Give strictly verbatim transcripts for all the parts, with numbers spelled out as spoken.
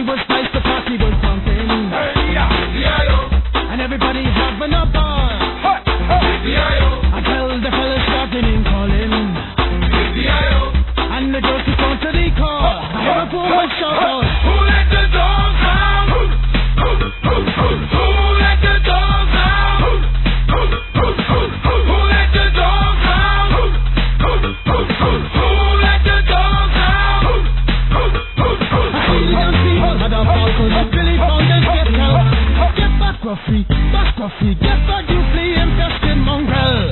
Everything was nice, the party was pumping. Hey, yeah, and everybody having a ball. Until the fellas started in calling. And the girls took on to the call. I heard a woman shout out, who let the dogs out? Who, who, who, who, who let the dogs out? Who, who, who, who, who let the dogs out? Who, who, who, who, who let the dogs out? Who, who, who, who, I see the young people had a ball 'cause Billy found them get out. Get back, Ruffy, back, Ruffy, get back, you flea infested mongrel.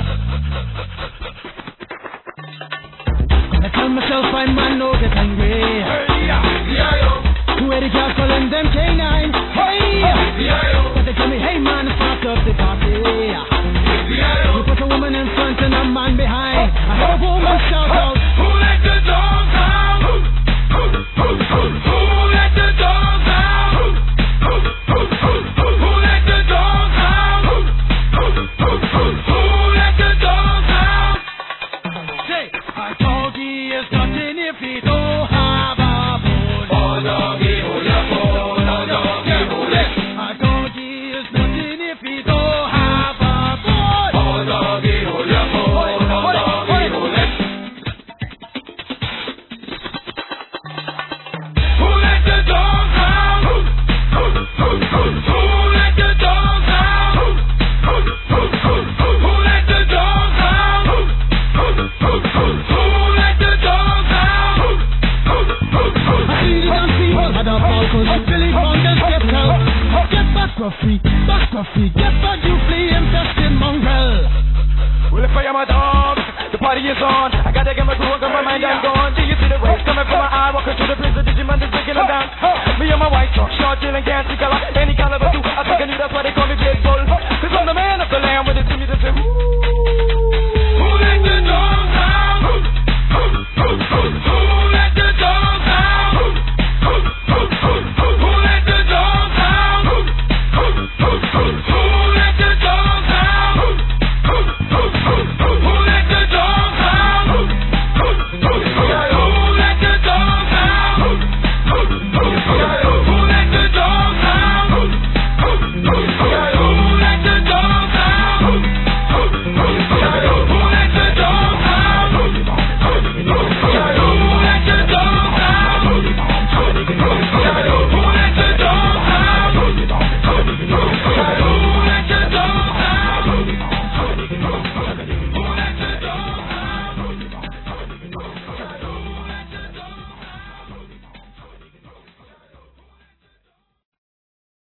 I tell myself I'm man, no get angry. Hey, yeah, who are the girls calling them K nine? Hey, but they tell me, hey man, start up the party. You put a woman in front and a man behind. I heard a woman shout out, who let the dogs out? Who, who, who, who, who let the dogs out? Who, who, who, who, who, who let the dogs out? Who, who, who, who, who let the dogs out? Say, I told you is nothing if he don't have a bone. Oh, doggy, hold your bone. Oh, doggy, hold it. I told you is nothing if he don't have a bone. Oh, doggy, hold your bone. Oh, doggy, hold it. Who let the dogs out? Who, who, who, who, who let the dogs out? Who, who, who, who, who, who let the dogs out? Who, who, who, who, who let the dogs out? Who, who, who, who, I see the young people had a ball 'cause Billy found them get out. Get back, Ruffy, back, Ruffy, get back, you flea infested mongrel. Well, if I am a dog, the party is on. I gotta get my groove on, got my mind, I'm gone. Do you see the waves coming from my eye? Walking through the place, the Digimon is breaking them down. Me and my white truck, short, chill, and can't see color. Any caliber, do I think I knew that's why they call me Pitbull. 'Cause I'm the man of the land with it to me to say, who let the dogs out? Who, who, who, who, who let the dogs out? Who, who, who, who, who, who let the dogs out? Who, who, who, who, who let the dogs out? Who, who, who, who, who, who let the dogs out? Who, who, who, who, who let the dogs out? Who, who, who, who,